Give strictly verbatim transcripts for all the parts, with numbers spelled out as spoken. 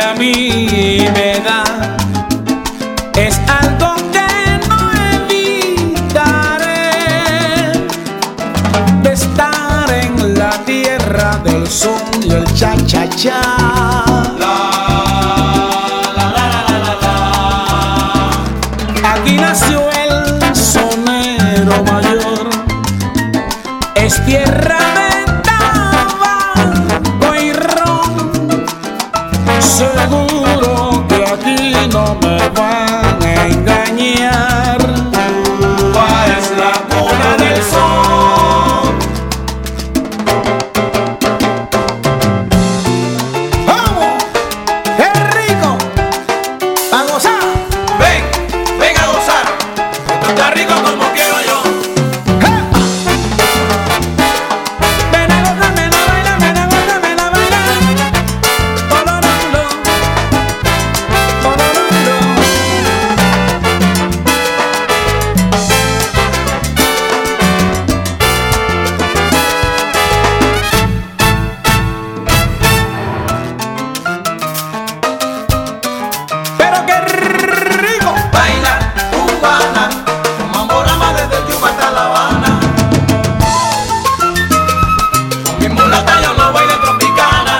a mí me da es algo que no evitaré, de estar en la tierra del son y el cha-cha-cha. Aquí nació el sonero mayor, es tierra de tabaco y ron. Seguro que aquí no me van a engañar. ¿Cuál es la cuna del sol? ¡Vamos! ¡Qué rico! ¡A gozar! Ven, ven a gozar. Esto está rico como quiero yo. Ven a gozar, ven a bailar, ven a gozar, ven a bailar. Tolorolo, tolorolo. Pero qué rico. Baila cubana, con mamborama desde Cuba hasta La Habana. Con mi mulata yo no bailo tropicana.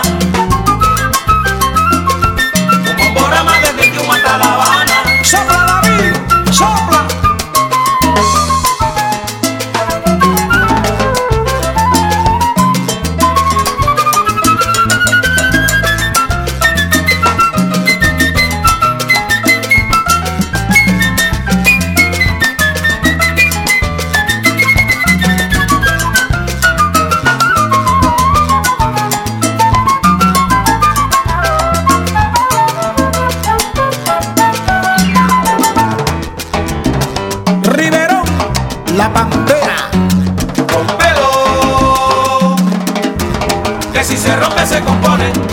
Con mamborama desde Cuba hasta La Habana. Sopla David, sopla. Riverón, la pantera. Rompelo, que si se rompe se compone.